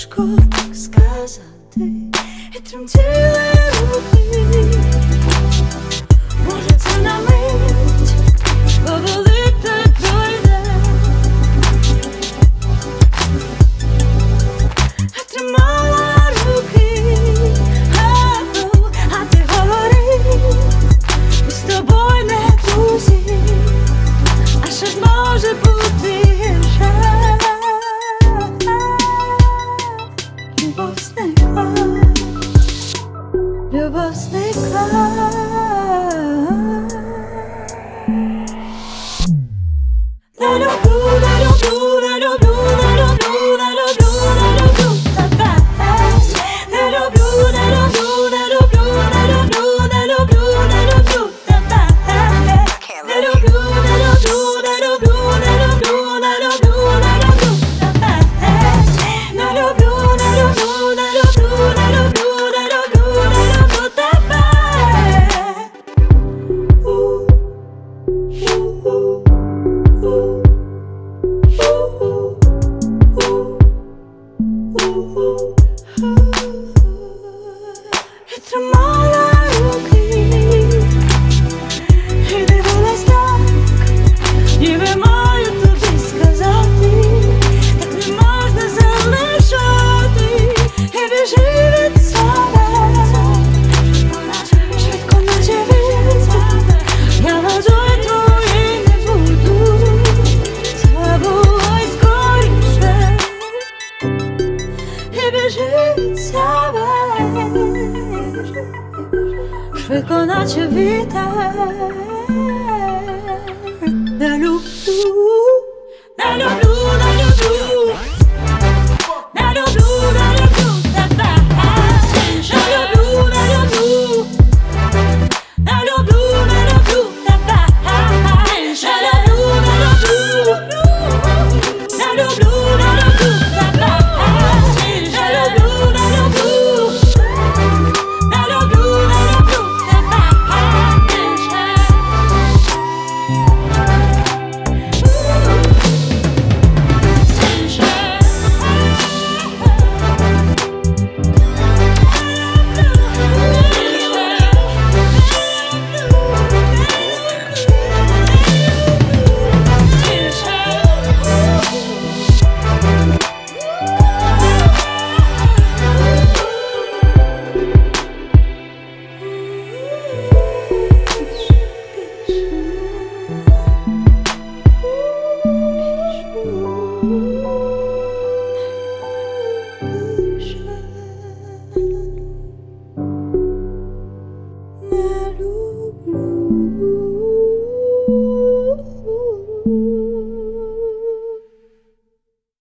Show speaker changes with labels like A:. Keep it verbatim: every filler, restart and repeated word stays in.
A: важко так сказати, і тремтіли руки. Може це на мить, поболить та пройде, а тримала руки, а, а ти говорив, ми з тобою не друзі, а що ж може бути гірше? Любов зникла, любов зникла. Не люблю, не люблю, не люблю, не люблю, не люблю, не люблю тебе. Не люблю, не люблю, не люблю, не люблю, не люблю, не люблю тебе. Не люблю, не люблю, не люблю, не люблю, не люблю, не люблю тебе. Не люблю, не люблю, не люблю, не люблю, не люблю, не люблю тебе. І тримала руки, і дивилась так, ніби маю тобі сказати, так не можна залишати, і біжи від себе, швидко наче вітер, я водою твої не буду, забувай скоріше, і біжи від себе, швидко наче вітер. Не люблю, не люблю.